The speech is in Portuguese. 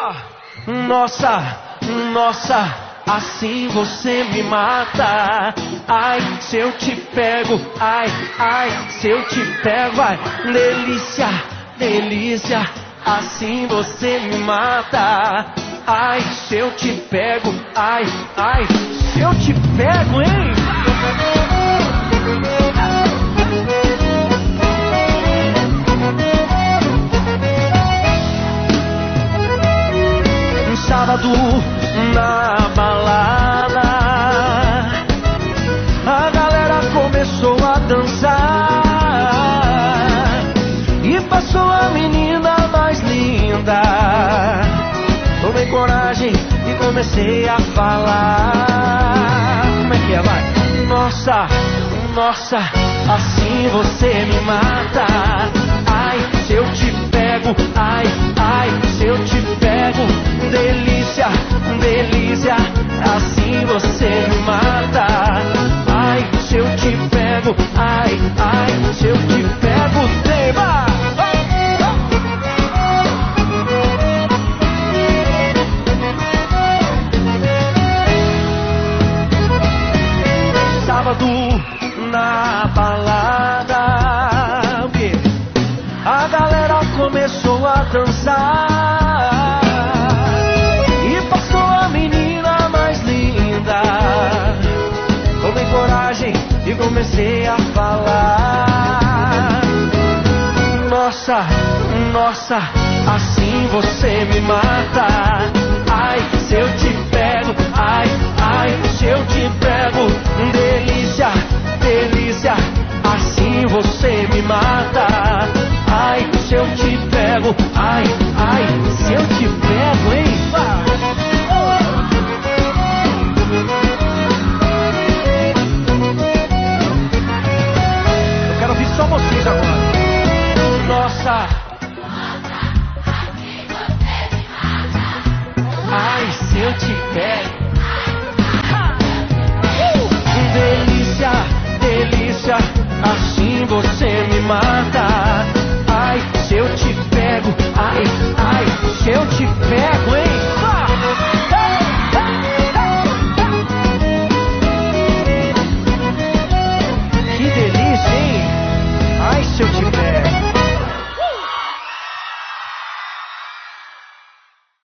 Nossa, nossa, assim você me mata. Ai, se eu te pego, ai, ai, se eu te pego, ai, delícia, delícia, assim você me mata. Ai, se eu te pego, ai, ai, se eu te pego, hein? Um sábado na balada, a galera começou a dançar e passou a menina mais linda. Tomei coragem e comecei a falar. Como é que é, vai? Nossa, nossa, assim você me mata. Ai, se eu te pego, ai, ai, se eu te pego, delícia, delícia, assim você me mata. Ai, se eu te pego, ai, ai, se eu te pego, tema. Sábado na balada, a galera começou a dançar e passou a menina mais linda. Tomei coragem e comecei a falar. Nossa, nossa, assim você me mata. Ai, se eu te pego, ai, ai, se eu te pego, delícia, delícia, assim você me mata. Ai, se eu te pego, ai, ai, se eu te pego, hein? Eu quero ouvir só vocês agora. Nossa, ai, se eu te pego, delícia, delícia, assim você me mata. Ai, se eu te pego, ai,